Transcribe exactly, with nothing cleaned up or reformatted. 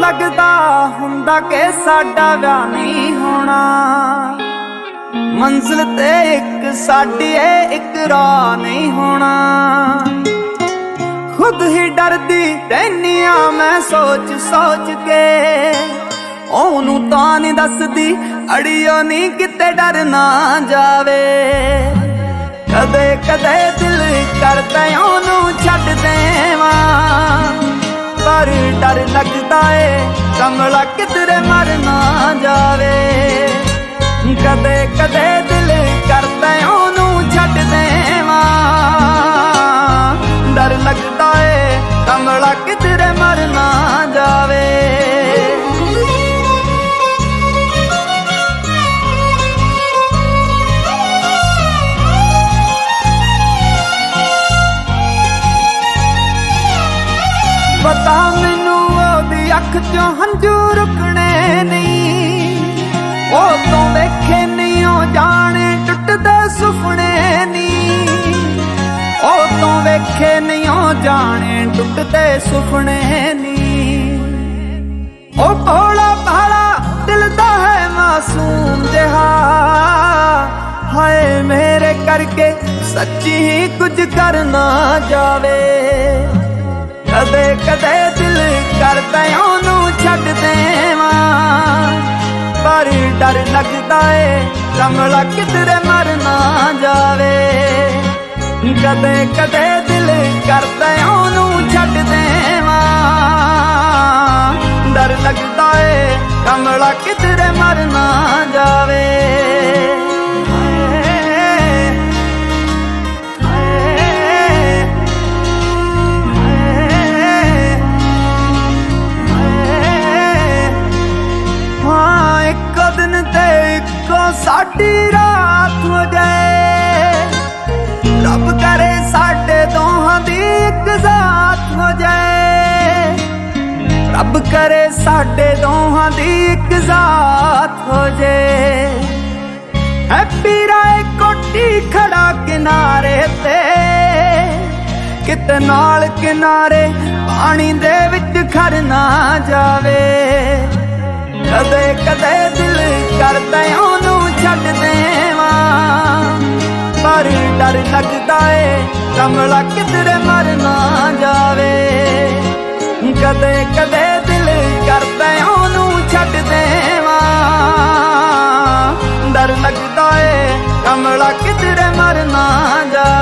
लगदा हुंदा कि साडा विआह नहीं होना। मंजिल ते एक साडी है एक राह नहीं होना। खुद ही डरदी रहनी आ मैं सोच सोच के, ओनू तां नहीं दसदी अड़ियो नहीं किते डर ना जावे। कदे कदे दिल करदा ओनू छड्ड देवां, पर डर लगदा है कमला किधरे मर ना जावे। कदे कदे दिल करदा ओनू छड्ड देवां, डर लगदा है कमला किधरे मर ना जावे। पता मैनू ओदी अख चों हंझू रुकने नहीं, ओ तो वेखे नहीं ओ जाने टुटदे सुपने नहीं। ओ तो वेखे नहीं ओ जाने टुटदे सुपने नहीं। ओ भोला भाला दिल दा है मासूम जिहा, हाय मेरे करके सच्ची ही कुछ कर ना जावे। कदे कदे दिल करदा ओनू छड्ड देवां, पर डर लगदा है कमला किधरे मर ना जावे। कदे कदे दिल करदा ओनू छड्ड देवां, डर लगदा है कमला किधरे मर ना जावे। साडी रात हो जाए, रब करे साडे दोहां दी इक जात हो जाए। रब करे साडे दोहां दी इक जात हो जाए। हैप्पी राय कोठी खड़ा किनारे ते, किते नाल किनारे पानी दे विच खर ना जावे। कदे कदे दिल करदा ओनू छड्ड देवां, पर डर लगदा है कमला किधरे मर ना जावे। कदे कदे दिल करदा ओनू छड्ड देवां, डर लगदा है कमला किधरे मर ना जावे।